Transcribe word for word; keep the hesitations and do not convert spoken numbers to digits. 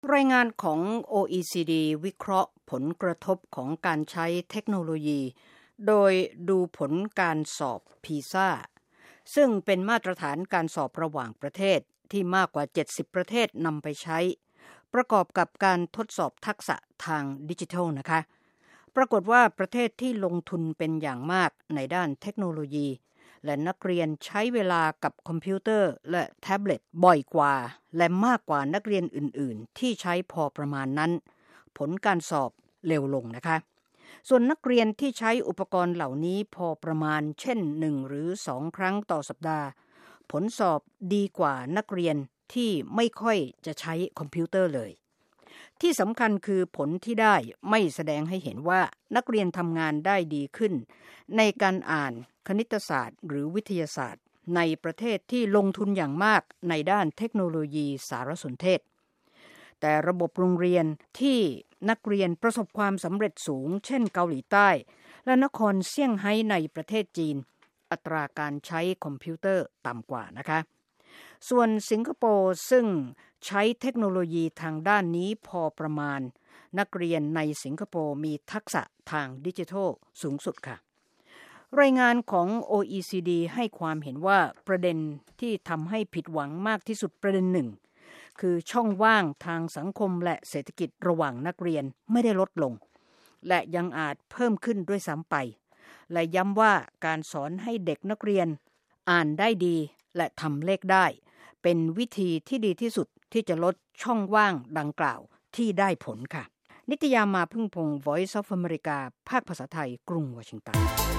รายงานของ โอ อี ซี ดี วิเคราะห์ผลกระทบของการใช้เทคโนโลยีโดยดูผลการสอบ พี ไอ เอ เอ ซึ่งเป็นมาตรฐานการสอบระหว่างประเทศที่มากกว่าเจ็ดสิบประเทศนำไปใช้ประกอบกับการทดสอบทักษะทางดิจิทัลนะคะปรากฏว่าประเทศที่ลงทุนเป็นอย่างมากในด้านเทคโนโลยีและนักเรียนใช้เวลากับคอมพิวเตอร์และแท็บเล็ตบ่อยกว่าและมากกว่านักเรียนอื่นๆที่ใช้พอประมาณนั้นผลการสอบเร็วลงนะคะส่วนนักเรียนที่ใช้อุปกรณ์เหล่านี้พอประมาณเช่นหนึ่งหรือสองครั้งต่อสัปดาห์ผลสอบดีกว่านักเรียนที่ไม่ค่อยจะใช้คอมพิวเตอร์เลยที่สำคัญคือผลที่ได้ไม่แสดงให้เห็นว่านักเรียนทำงานได้ดีขึ้นในการอ่านคณิตศาสตร์หรือวิทยาศาสตร์ในประเทศที่ลงทุนอย่างมากในด้านเทคโนโลยีสารสนเทศแต่ระบบโรงเรียนที่นักเรียนประสบความสำเร็จสูงเช่นเกาหลีใต้และนครเซี่ยงไฮ้ในประเทศจีนอัตราการใช้คอมพิวเตอร์ต่ำกว่านะคะส่วนสิงคโปร์ซึ่งใช้เทคโนโลยีทางด้านนี้พอประมาณนักเรียนในสิงคโปร์มีทักษะทางดิจิทัลสูงสุดค่ะรายงานของ โอ อี ซี ดี ให้ความเห็นว่าประเด็นที่ทำให้ผิดหวังมากที่สุดประเด็นหนึ่งคือช่องว่างทางสังคมและเศรษฐกิจระหว่างนักเรียนไม่ได้ลดลงและยังอาจเพิ่มขึ้นด้วยซ้ำไปและย้ำว่าการสอนให้เด็กนักเรียนอ่านได้ดีและทำเลขได้เป็นวิธีที่ดีที่สุดที่จะลดช่องว่างดังกล่าวที่ได้ผลค่ะนิตยามาพึ่งพงศ์ Voice of America ภาคภาษาไทยกรุงวอชิงตัน